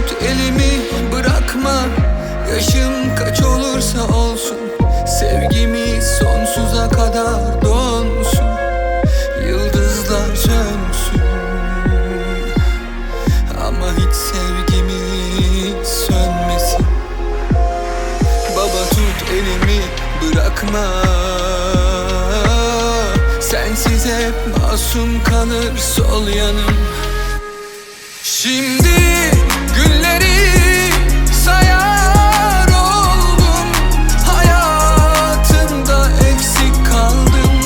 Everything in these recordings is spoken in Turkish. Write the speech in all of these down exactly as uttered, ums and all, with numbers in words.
tut elimi, bırakma. Yaşım kaç olursa olsun, sevgimiz sonsuza kadar donsun. Yıldızlar sönsün ama hiç sevgimiz sönmesin. Baba tut elimi, bırakma. Sensiz hep masum kalır sol yanım. Şimdi günleri sayar oldum, hayatımda eksik kaldım.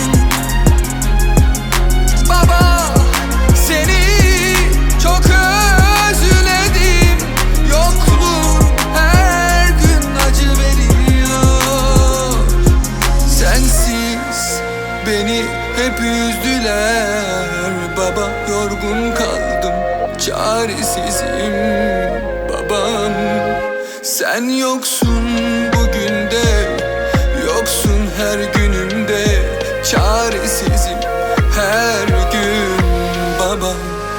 Baba seni çok özledim, yokluğun her gün acı veriyor. Sensiz beni hep üzdüler baba, yorgun kaldım, çaresizim babam. Sen yoksun bugün de, yoksun her günümde, çaresizim her gün babam.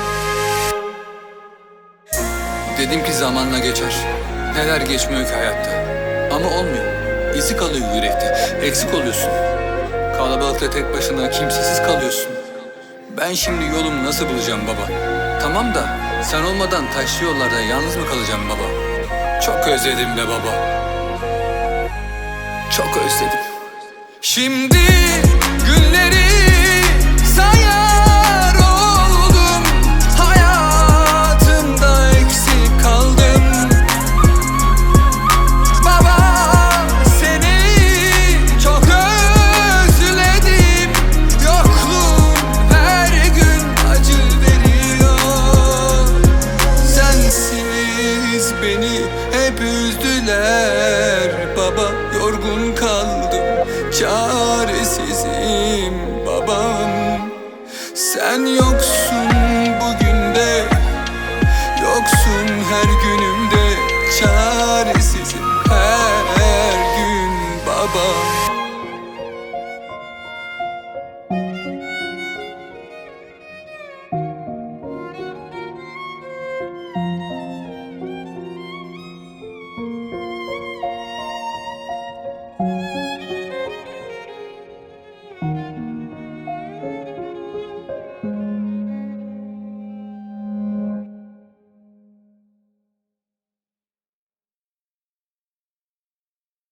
Dedim ki zamanla geçer, neler geçmiyor ki hayatta. Ama olmuyor, izi kalıyor yürekte, eksik oluyorsun. Kalabalıkta tek başına kimsesiz kalıyorsun. Ben şimdi yolumu nasıl bulacağım baba? Tamam da sen olmadan taşlı yollarda yalnız mı kalacağım baba? Çok özledim be baba, çok özledim. Şimdi günleri sayar oldum, hayatımda eksik kaldım. Baba seni çok özledim, yokluğun her gün acı veriyor. Sensiz beni hep üzdüler baba, yorgun kaldım, çaresizim babam. Sen yoksun